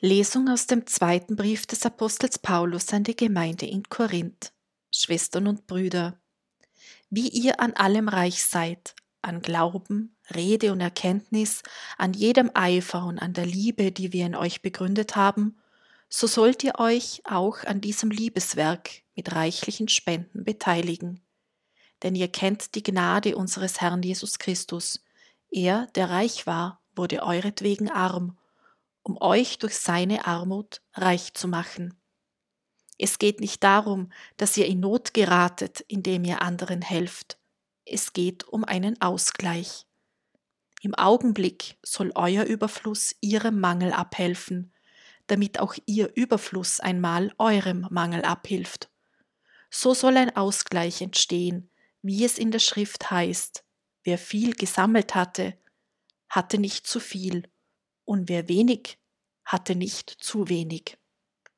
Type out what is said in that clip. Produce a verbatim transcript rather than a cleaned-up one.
Lesung aus dem zweiten Brief des Apostels Paulus an die Gemeinde in Korinth. Schwestern und Brüder, wie ihr an allem reich seid, an Glauben, Rede und Erkenntnis, an jedem Eifer und an der Liebe, die wir in euch begründet haben, so sollt ihr euch auch an diesem Liebeswerk mit reichlichen Spenden beteiligen. Denn ihr kennt die Gnade unseres Herrn Jesus Christus. Er, der reich war, wurde euretwegen arm, um euch durch seine Armut reich zu machen. Es geht nicht darum, dass ihr in Not geratet, indem ihr anderen helft. Es geht um einen Ausgleich. Im Augenblick soll euer Überfluss ihrem Mangel abhelfen, damit auch ihr Überfluss einmal eurem Mangel abhilft. So soll ein Ausgleich entstehen, wie es in der Schrift heißt: Wer viel gesammelt hatte, hatte nicht zu viel, und wer wenig hatte nicht zu wenig.